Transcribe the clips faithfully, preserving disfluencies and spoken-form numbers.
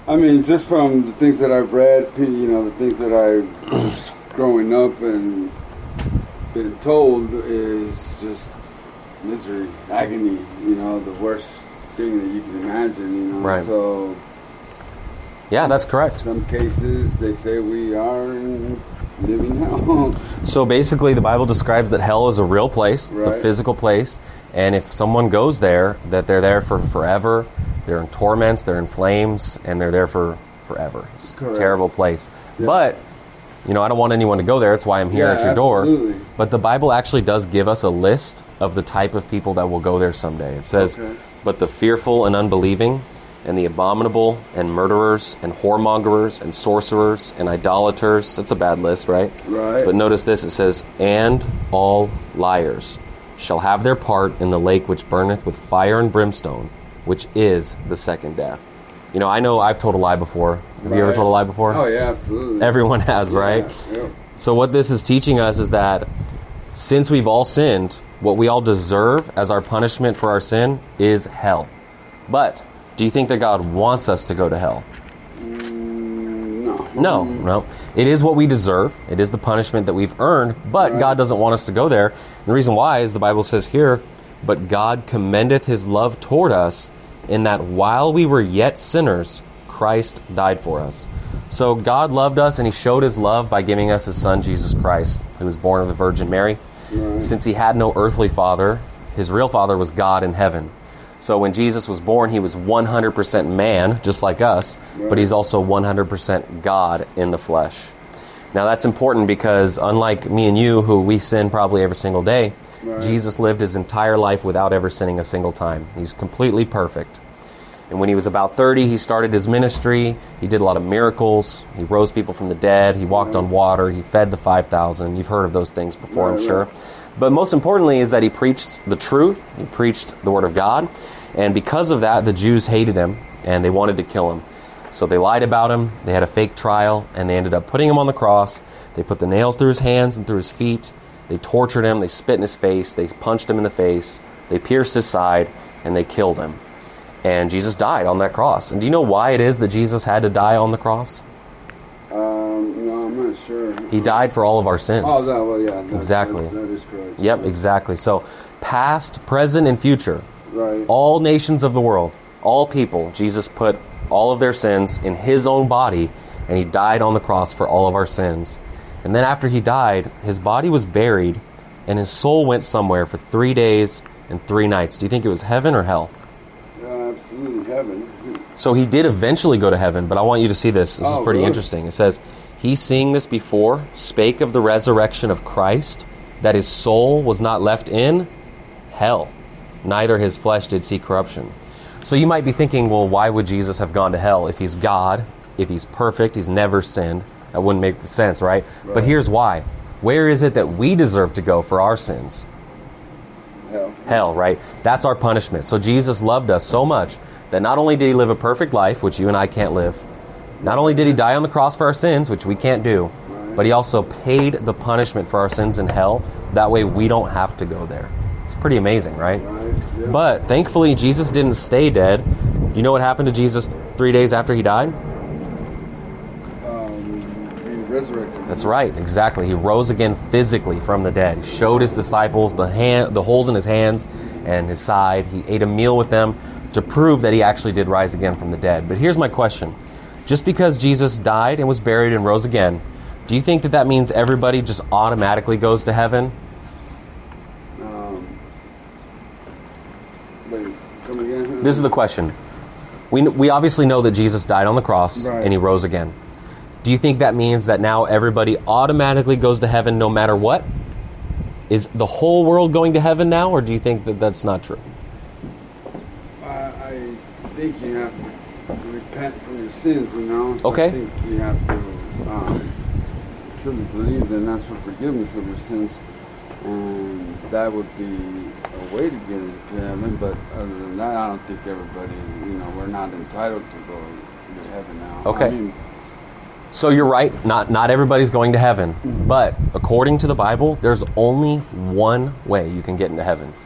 I mean, just from the things that I've read, you know, the things that I've growing up and been told is just misery, agony, you know, the worst thing that you can imagine, you know. Right. So, yeah, that's correct. Some cases they say we are living hell. So basically, the Bible describes that hell is a real place. It's Right. a physical place. And if someone goes there, that they're there for forever. They're in torments, they're in flames, and they're there for forever. It's Correct. a terrible place. Yeah. But, you know, I don't want anyone to go there. That's why I'm here Yeah, at your absolutely. door. But the Bible actually does give us a list of the type of people that will go there someday. It says, Okay. but the fearful and unbelieving, and the abominable, and murderers, and whoremongers, and sorcerers, and idolaters. That's a bad list, right? Right. But notice this, it says, and all liars shall have their part in the lake which burneth with fire and brimstone, which is the second death. You know, I know I've told a lie before. Have Right. you ever told a lie before? Oh, yeah, absolutely. Everyone has, right? Yeah, yeah. So what this is teaching us is that since we've all sinned, what we all deserve as our punishment for our sin is hell. But do you think that God wants us to go to hell? Mm, no. No, no. It is what we deserve. It is the punishment that we've earned, but Right. God doesn't want us to go there. And the reason why is the Bible says here, but God commendeth his love toward us in that while we were yet sinners, Christ died for us. So God loved us, and he showed his love by giving us his son, Jesus Christ, who was born of the Virgin Mary. Right. Since he had no earthly father, his real father was God in heaven. So when Jesus was born, he was one hundred percent man, just like us, Right. but he's also one hundred percent God in the flesh. Now that's important because unlike me and you, who we sin probably every single day, Right. Jesus lived his entire life without ever sinning a single time. He's completely perfect. And when he was about thirty, he started his ministry. He did a lot of miracles. He rose people from the dead. He walked on water. He fed the five thousand. You've heard of those things before, Right, I'm sure. right. But most importantly is that he preached the truth. He preached the Word of God. And because of that, the Jews hated him, and they wanted to kill him. So they lied about him. They had a fake trial, and they ended up putting him on the cross. They put the nails through his hands and through his feet. They tortured him. They spit in his face. They punched him in the face. They pierced his side, and they killed him. And Jesus died on that cross. And do you know why it is that Jesus had to die on the cross? Um, no, I'm not sure. He died for all of our sins. Oh, that, well, yeah. That's, Exactly. That, that is correct. Yep, exactly. So past, present, and future, Right. all nations of the world, all people, Jesus put all of their sins in his own body, and he died on the cross for all of our sins. And then after he died, his body was buried, and his soul went somewhere for three days and three nights. Do you think it was heaven or hell? Uh, absolutely heaven. So he did eventually go to heaven, but I want you to see this. This Oh, is pretty really? interesting. It says, he seeing this before spake of the resurrection of Christ, that his soul was not left in hell, neither his flesh did see corruption. So you might be thinking, well, why would Jesus have gone to hell if he's God, if he's perfect, he's never sinned? That wouldn't make sense, right? Right. But here's why. Where is it that we deserve to go for our sins? Hell. Hell, right? That's our punishment. So Jesus loved us so much that not only did he live a perfect life, which you and I can't live, not only did he die on the cross for our sins, which we can't do, Right. but he also paid the punishment for our sins in hell. That way we don't have to go there. It's pretty amazing, right? Right. Yeah. But thankfully, Jesus didn't stay dead. Do you know what happened to Jesus three days after he died? Um, being resurrected. That's right, exactly. He rose again physically from the dead. He showed his disciples the hand, the holes in his hands and his side. He ate a meal with them to prove that he actually did rise again from the dead. But here's my question. Just because Jesus died and was buried and rose again, do you think that that means everybody just automatically goes to heaven? Um, wait, come again? This is the question. We, we obviously know that Jesus died on the cross Right. and he rose again. Do you think that means that now everybody automatically goes to heaven no matter what? Is the whole world going to heaven now, or do you think that that's not true? I, I think you have to repent from your sins, you know? So Okay. I think you have to um, truly believe and ask for forgiveness of your sins. And that would be a way to get into heaven. But other than that, I don't think everybody, you know, we're not entitled to go to heaven now. Okay. I mean, So you're right, not not everybody's going to heaven. But according to the Bible, there's only one way you can get into heaven.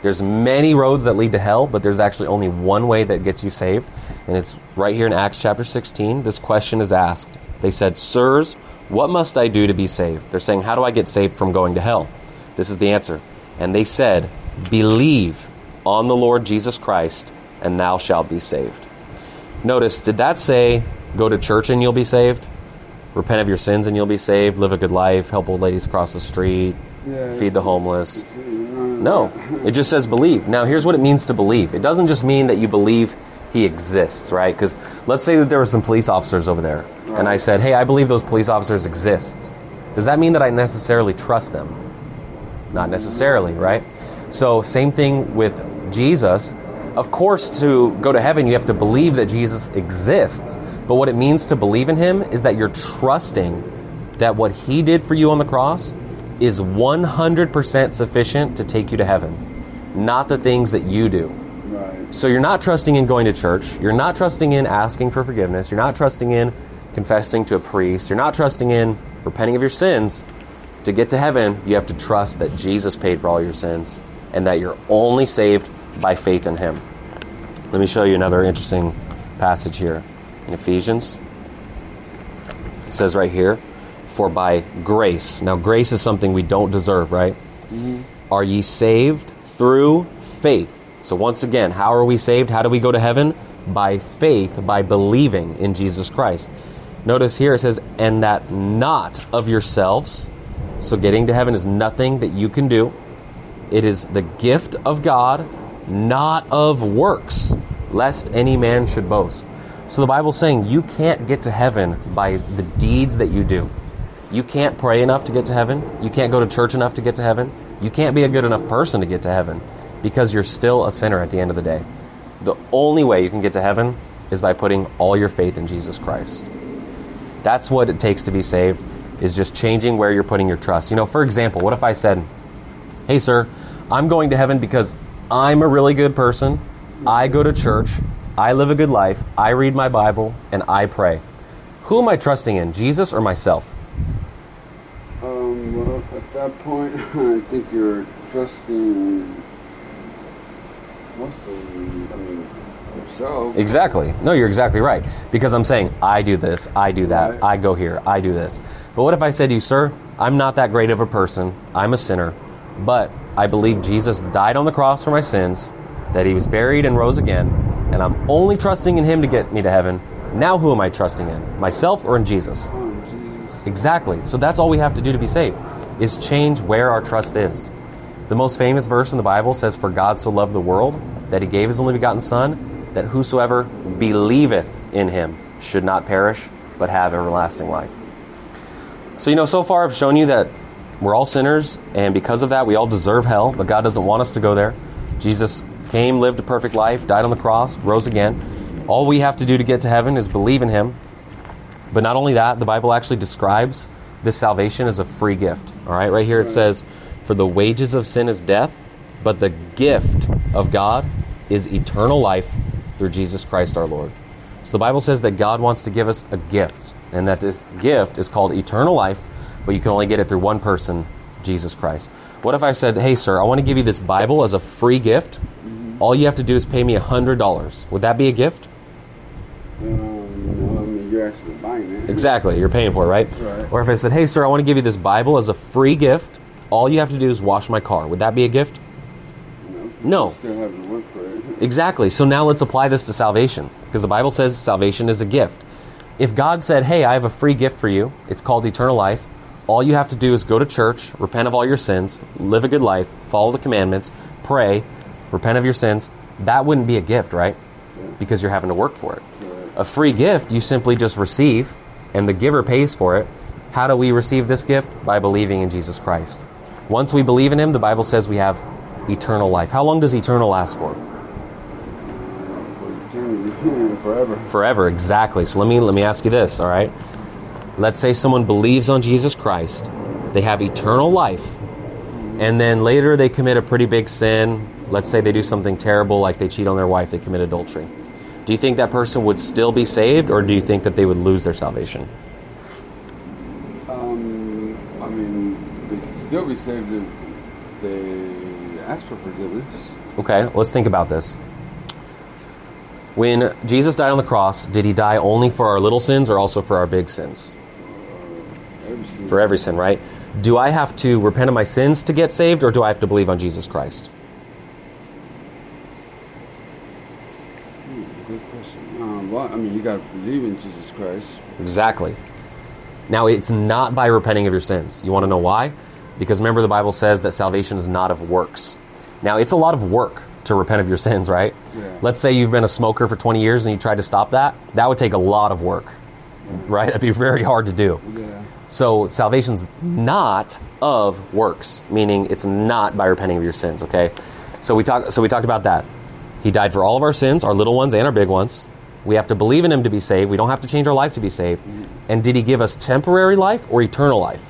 There's many roads that lead to hell, but there's actually only one way that gets you saved. And it's right here in Acts chapter sixteen. This question is asked. They said, "Sirs, what must I do to be saved?" They're saying, how do I get saved from going to hell? This is the answer. And they said, "Believe on the Lord Jesus Christ, and thou shalt be saved." Notice, did that say, go to church and you'll be saved? Repent of your sins and you'll be saved? Live a good life? Help old ladies cross the street? Yeah, feed the homeless? No, it just says believe. Now, here's what it means to believe. It doesn't just mean that you believe he exists, right? Because let's say that there were some police officers over there, right, and I said, hey, I believe those police officers exist. Does that mean that I necessarily trust them? Not necessarily, right? So, same thing with Jesus. Of course, to go to heaven, you have to believe that Jesus exists. But what it means to believe in him is that you're trusting that what he did for you on the cross is one hundred percent sufficient to take you to heaven, not the things that you do. Right. So you're not trusting in going to church. You're not trusting in asking for forgiveness. You're not trusting in confessing to a priest. You're not trusting in repenting of your sins. To get to heaven, you have to trust that Jesus paid for all your sins and that you're only saved by faith in him. Let me show you another interesting passage here in Ephesians. It says right here, for by grace. Now, grace is something we don't deserve, right? Mm-hmm. Are ye saved through faith? So once again, how are we saved? How do we go to heaven? By faith, by believing in Jesus Christ. Notice here it says, and that not of yourselves. So getting to heaven is nothing that you can do. It is the gift of God, not of works, lest any man should boast. So the Bible's saying you can't get to heaven by the deeds that you do. You can't pray enough to get to heaven. You can't go to church enough to get to heaven. You can't be a good enough person to get to heaven because you're still a sinner at the end of the day. The only way you can get to heaven is by putting all your faith in Jesus Christ. That's what it takes to be saved, is just changing where you're putting your trust. You know, for example, what if I said, hey, sir, I'm going to heaven because I'm a really good person. I go to church. I live a good life. I read my Bible and I pray. Who am I trusting in, Jesus or myself? Um, well, at that point, I think you're trusting most of, I mean, yourself. Exactly. No, you're exactly right. Because I'm saying, I do this, I do that, Right. I go here, I do this. But what if I said to you, sir, I'm not that great of a person. I'm a sinner. But I believe Jesus died on the cross for my sins, that he was buried and rose again, and I'm only trusting in him to get me to heaven. Now who am I trusting in? Myself or in Jesus? Oh, Jesus. Exactly. So that's all we have to do to be saved, is change where our trust is. The most famous verse in the Bible says, for God so loved the world that he gave his only begotten Son, that whosoever believeth in him should not perish, but have everlasting life. So, you know, so far I've shown you that we're all sinners, and because of that, we all deserve hell, but God doesn't want us to go there. Jesus came, lived a perfect life, died on the cross, rose again. All we have to do to get to heaven is believe in him. But not only that, the Bible actually describes this salvation as a free gift. All right, right here it says, for the wages of sin is death, but the gift of God is eternal life through Jesus Christ our Lord. So the Bible says that God wants to give us a gift, and that this gift is called eternal life, but you can only get it through one person, Jesus Christ. What if I said, hey, sir, I want to give you this Bible as a free gift. Mm-hmm. All you have to do is pay me one hundred dollars. Would that be a gift? Um, no, I mean, you're actually buying it. Exactly. You're paying for it, right? Right. Or if I said, hey, sir, I want to give you this Bible as a free gift. All you have to do is wash my car. Would that be a gift? No. You still have to work for it. Exactly. So now let's apply this to salvation, because the Bible says salvation is a gift. If God said, hey, I have a free gift for you, it's called eternal life. All you have to do is go to church, repent of all your sins, live a good life, follow the commandments, pray, repent of your sins. That wouldn't be a gift, right? Because you're having to work for it. A free gift, you simply just receive, and the giver pays for it. How do we receive this gift? By believing in Jesus Christ. Once we believe in him, the Bible says we have eternal life. How long does eternal last for? Forever. Forever, exactly. So let me let me ask you this, all right? Let's say someone believes on Jesus Christ. They have eternal life. And then later they commit a pretty big sin. Let's say they do something terrible, like they cheat on their wife, they commit adultery. Do you think that person would still be saved, or do you think that they would lose their salvation? Um, I mean, they could still be saved if they ask for forgiveness. Okay, let's think about this. When Jesus died on the cross, did he die only for our little sins or also for our big sins? Every sin. For every sin, right? Do I have to repent of my sins to get saved, or do I have to believe on Jesus Christ? Hmm, good question. Um, well, I mean, you got to believe in Jesus Christ. Exactly. Now, it's not by repenting of your sins. You want to know why? Because remember, the Bible says that salvation is not of works. Now, it's a lot of work to repent of your sins, right? Yeah. Let's say you've been a smoker for twenty years and you tried to stop that. That would take a lot of work, right? That'd be very hard to do. Yeah. So salvation's not of works, meaning it's not by repenting of your sins, okay? So we talk, so we talked about that. He died for all of our sins, our little ones and our big ones. We have to believe in him to be saved. We don't have to change our life to be saved. Mm-hmm. And did he give us temporary life or eternal life?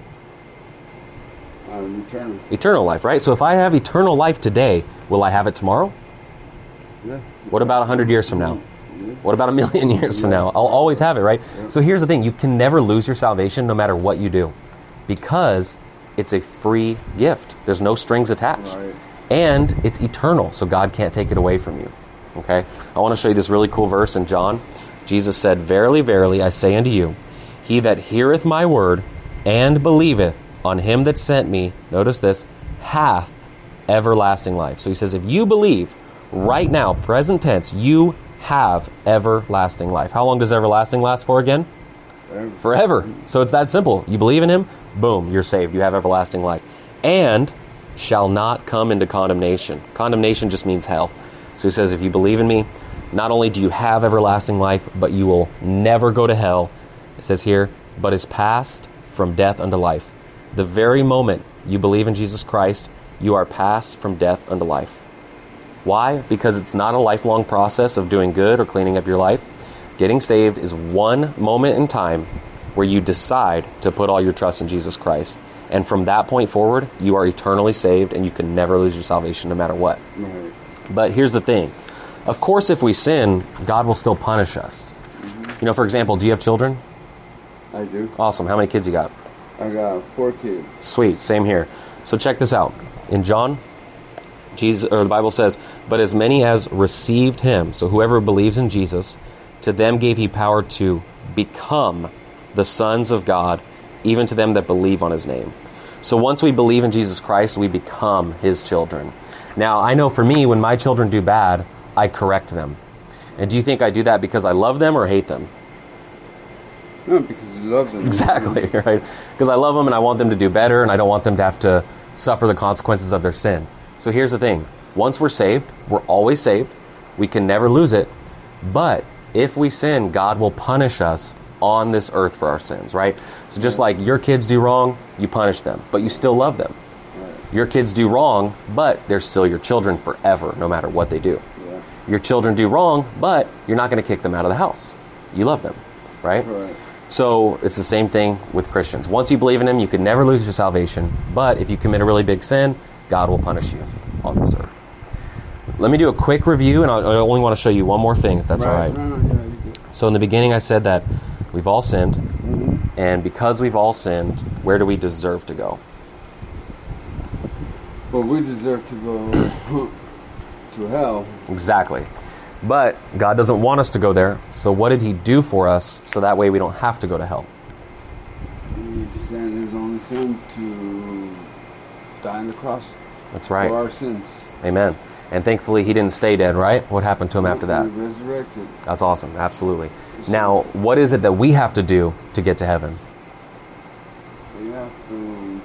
Um, eternal. Eternal life, right? So if I have eternal life today, will I have it tomorrow? Yeah. What about one hundred years from now? Yeah. What about a million years from now? I'll always have it, right? Yeah. So here's the thing. You can never lose your salvation no matter what you do, because it's a free gift. There's no strings attached. Right. And it's eternal, so God can't take it away from you. Okay? I want to show you this really cool verse in John. Jesus said, "Verily, verily, I say unto you, he that heareth my word and believeth on him that sent me," notice this, "hath everlasting life." So he says, if you believe right now, present tense, you have everlasting life. How long does everlasting last for again? Forever. Forever. So it's that simple. You believe in him, boom, you're saved. You have everlasting life. And shall not come into condemnation. Condemnation just means hell. So he says, if you believe in me, not only do you have everlasting life, but you will never go to hell. It says here, but is passed from death unto life. The very moment you believe in Jesus Christ, you are passed from death unto life. Why? Because it's not a lifelong process of doing good or cleaning up your life. Getting saved is one moment in time where you decide to put all your trust in Jesus Christ. And from that point forward, you are eternally saved and you can never lose your salvation no matter what. Right. But here's the thing. Of course, if we sin, God will still punish us. Mm-hmm. You know, for example, do you have children? I do. Awesome. How many kids you got? I got four kids. Sweet. Same here. So check this out. In John, Jesus, or the Bible says, but as many as received him, so whoever believes in Jesus, to them gave he power to become the sons of God, even to them that believe on his name. So once we believe in Jesus Christ, we become his children. Now, I know for me, when my children do bad, I correct them. And do you think I do that because I love them or hate them? No, because you love them. Exactly, right? Because I love them and I want them to do better, and I don't want them to have to suffer the consequences of their sin. So here's the thing. Once we're saved, we're always saved. We can never lose it. But if we sin, God will punish us on this earth for our sins, right? So just like your kids do wrong, you punish them, but you still love them. Right. Your kids do wrong, but they're still your children forever, no matter what they do. Yeah. Your children do wrong, but you're not going to kick them out of the house. You love them, right? Right. So it's the same thing with Christians. Once you believe in him, you can never lose your salvation. But if you commit a really big sin, God will punish you on this earth. Let me do a quick review, and I only want to show you one more thing, if that's Right. all right. No, no, yeah, you do. So in the beginning, I said that we've all sinned, Mm-hmm. and because we've all sinned, where do we deserve to go? But we deserve to go to hell. Exactly. But God doesn't want us to go there, so what did he do for us so that way we don't have to go to hell? He sent his only son to die on the cross. That's right. For our sins. Amen. And thankfully, he didn't stay dead, right? What happened to him after that? He resurrected. That's awesome. Absolutely. Now, what is it that we have to do to get to heaven? We have to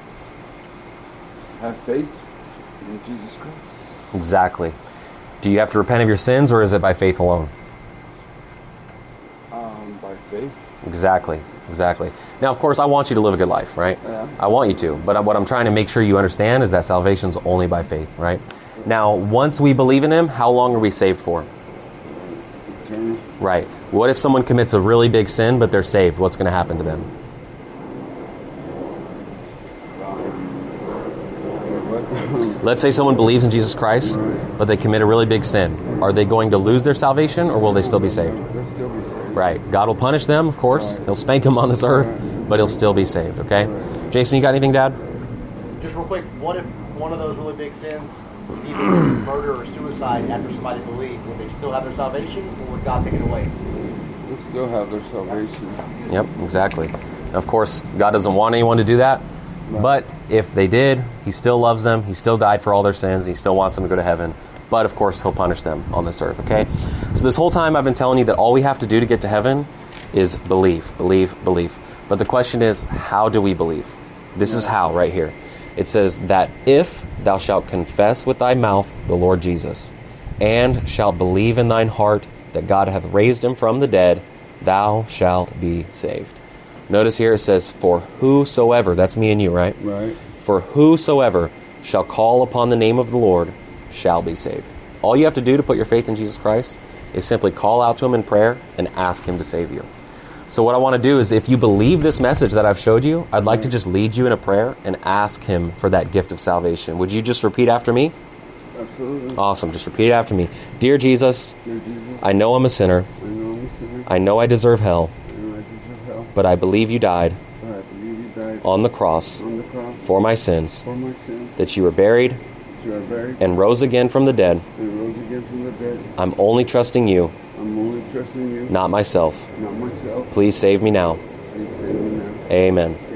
have faith in Jesus Christ. Exactly. Do you have to repent of your sins, or is it by faith alone? Um, by faith. Exactly. Exactly. Now, of course, I want you to live a good life, right? Yeah. I want you to. But what I'm trying to make sure you understand is that salvation's only by faith, right? Now, once we believe in him, how long are we saved for? Eternal. Right. What if someone commits a really big sin, but they're saved? What's going to happen to them? What? Let's say someone believes in Jesus Christ, but they commit a really big sin. Are they going to lose their salvation, or will they still be saved? They'll still be saved. Right. God will punish them, of course. He'll spank them on this earth, but he'll still be saved, okay? Jason, you got anything, Dad? Just real quick, what if one of those really big sins is either murder or suicide after somebody believed, would they still have their salvation, or would God take it away? They still have their salvation. Yep, exactly. Of course, God doesn't want anyone to do that. Right. But if they did, He still loves them. He still died for all their sins. He still wants them to go to heaven. But, of course, He'll punish them on this earth, okay? So this whole time I've been telling you that all we have to do to get to heaven is believe, believe, believe. But the question is, how do we believe? This is how, right here. It says that if thou shalt confess with thy mouth the Lord Jesus, and shalt believe in thine heart that God hath raised Him from the dead, thou shalt be saved. Notice here it says, for whosoever, that's me and you, right? Right. For whosoever shall call upon the name of the Lord shall be saved. All you have to do to put your faith in Jesus Christ is simply call out to Him in prayer and ask Him to save you. So what I want to do is, if you believe this message that I've showed you, I'd like to just lead you in a prayer and ask Him for that gift of salvation. Would you just repeat after me? Absolutely. Awesome. Just repeat after me. Dear Jesus, Dear Jesus, I know I'm a sinner. I know I'm a sinner. I know I deserve hell, I know I deserve hell. but I believe you died But I believe you died on the cross on the cross for my sins, for my sins. that you were buried That you are buried and rose again from the dead. and rose again from the dead. I'm only trusting you, I'm only trusting you, not myself. not myself. Please save me now. Please save me now. Amen.